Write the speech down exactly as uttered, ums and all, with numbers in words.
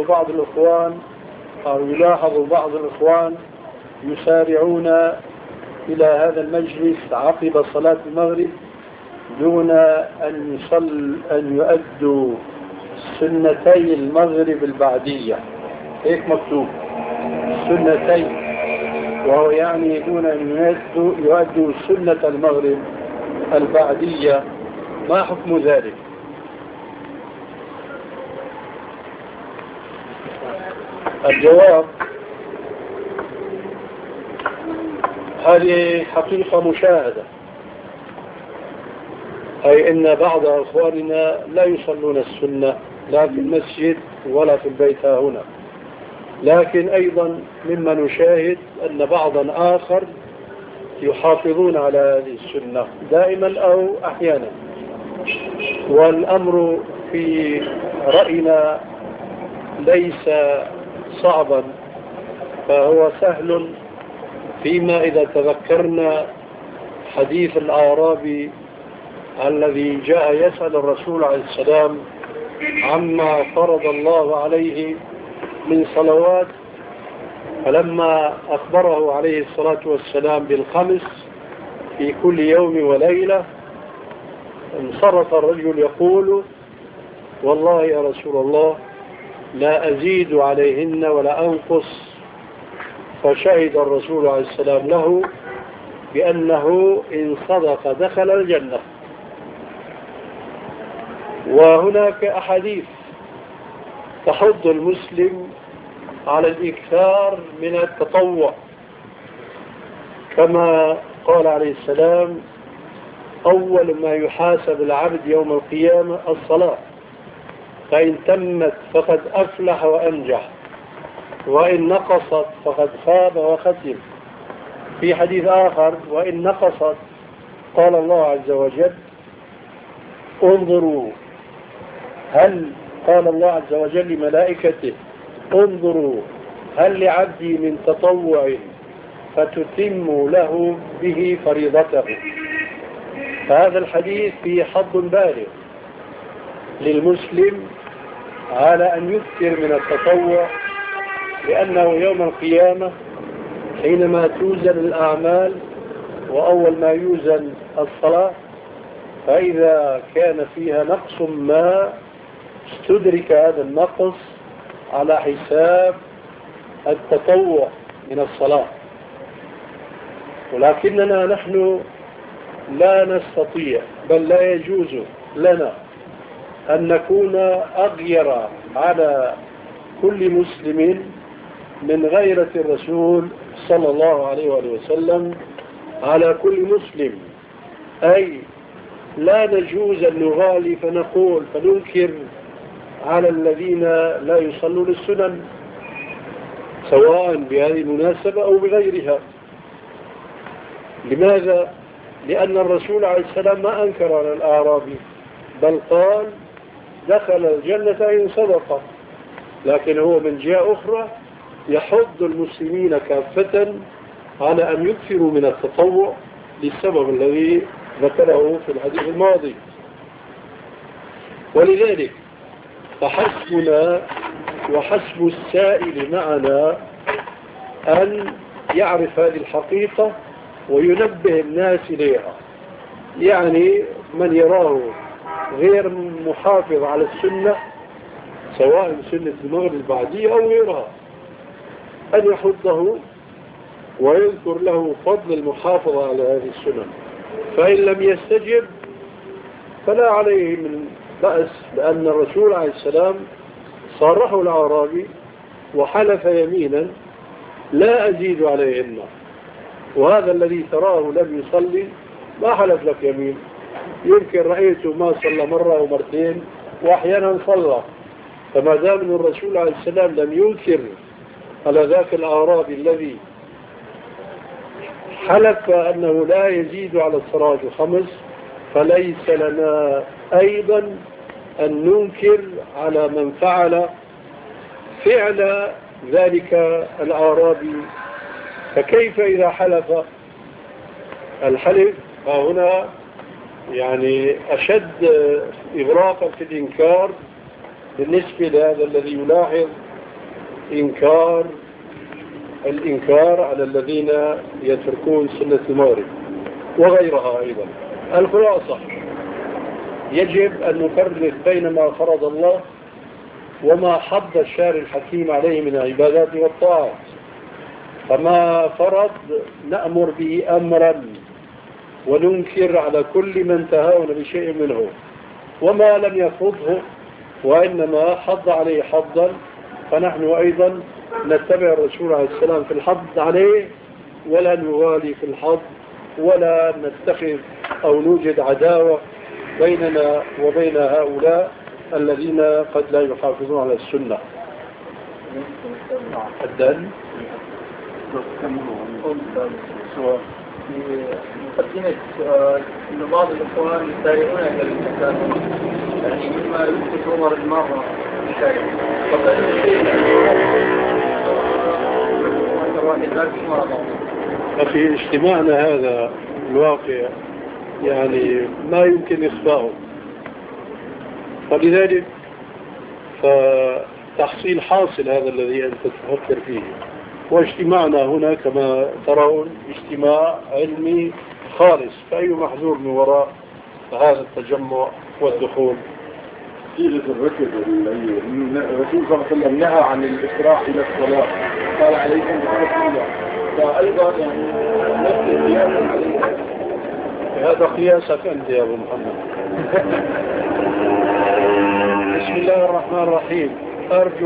بعض الإخوان أو يلاحظ بعض الإخوان يسارعون إلى هذا المجلس عقب صلاة المغرب دون أن يصل أن يؤدوا سنتي المغرب البعدية، هيك مكتوب سنتين، وهو يعني دون أن يؤدوا, يؤدوا سنة المغرب البعدية. ما حكم ذلك؟ الجواب: هذه حقيقة مشاهدة، أي أن بعض أخواننا لا يصلون السنة لا في المسجد ولا في البيت هنا، لكن أيضا مما نشاهد أن بعضا آخر يحافظون على هذه السنة دائما أو أحيانا. والأمر في رأينا ليس صعبا، فهو سهل فيما إذا تذكرنا حديث الأعرابي الذي جاء يسأل الرسول عليه السلام عما فرض الله عليه من صلوات، فلما أخبره عليه الصلاة والسلام بالخمس في كل يوم وليلة انصرف الرجل يقول: والله يا رسول الله لا أزيد عليهن ولا أنقص. فشهد الرسول عليه السلام له بأنه إن صدق دخل الجنة. وهناك أحاديث تحض المسلم على الإكثار من التطوع، كما قال عليه السلام: أول ما يحاسب العبد يوم القيامة الصلاة، فإن تمت فقد أفلح وأنجح، وإن نقصت فقد خاب وخسر. في حديث آخر: وإن نقصت قال الله عز وجل: انظروا هل قال الله عز وجل لملائكته: انظروا هل لعبدي من تطوع فتتم له به فريضته. فهذا الحديث فيه حظ بالغ للمسلم على أن يكثر من التطوع، لأنه يوم القيامة حينما توزن الأعمال وأول ما يوزن الصلاة، فإذا كان فيها نقص ما استدرك هذا النقص على حساب التطوع من الصلاة. ولكننا نحن لا نستطيع بل لا يجوز لنا أن نكون أغير على كل مسلم من غيرة الرسول صلى الله عليه وآله وسلم على كل مسلم، أي لا نجوز أن نغالي فنقول فننكر على الذين لا يصلون السنن سواء بهذه المناسبة أو بغيرها. لماذا؟ لأن الرسول عليه السلام ما أنكر على الأعرابي، بل قال: دخل الجنة إن صدق. لكن هو من جهة أخرى يحض المسلمين كافة على أن يكثروا من التطوع للسبب الذي ذكره في الحديث الماضي. ولذلك فحسبنا وحسب السائل معنا أن يعرف هذه الحقيقة وينبه الناس إليها. يعني من يراه غير محافظ على السنة سواء سنة المغرب البعدية أو غيرها أن يحضه ويذكر له فضل المحافظة على هذه السنة. فإن لم يستجب فلا عليه من بأس، لأن الرسول عليه السلام صرحه الأعرابي وحلف يمينا: لا أزيد عليهن. وهذا الذي تراه لم يصلي ما حلف لك يمين، يمكن رأيته ما صلى مرة أو مرتين وأحيانا صلى. فما دام أن الرسول عليه السلام لم ينكر على ذاك الأعرابي الذي حلف أنه لا يزيد على الصلاة الخمس، فليس لنا أيضا أن ننكر على من فعل فعل ذلك الأعرابي. فكيف إذا حلف؟ الحلف هنا يعني أشد إغراقا في الإنكار بالنسبة لهذا الذي يلاحظ إنكار الإنكار على الذين يتركون سنة المغرب وغيرها أيضا. الخلاصة يجب أن نفرق بين ما فرض الله وما حض الشارع الحكيم عليه من العبادات والطاعات. فما فرض نأمر به أمرا وننكر على كل من تهاون بشيء منه، وما لم يفرضه وإنما حض عليه حضا فنحن أيضا نتبع الرسول عليه السلام في الحض عليه ولا نوالي في الحض ولا نتخذ أو نوجد عداوة بيننا وبين هؤلاء الذين قد لا يحافظون على السنة. الدل في مقدمة أن بعض الإخوان يسارعون إلى الإنسان يعني مما يثبت عمر المرة الشارع ففي اجتماعنا هذا الواقع يعني ما يمكن إخفاؤه، فلذلك فتحصيل حاصل هذا الذي أنت تفكر فيه. واجتماعنا هنا كما ترون اجتماع علمي خالص، فأي محذور من وراء هذا التجمع والدخول؟ سيرة الركب الرسول صلى الله عليه وسلم نهى عن الإسراع إلى الصلاة، قال عليكم بحرص الله، فأيضا يعني نفس القياس عليه. هذا قياسك أنت يا أبو محمد. بسم الله الرحمن الرحيم. أرجو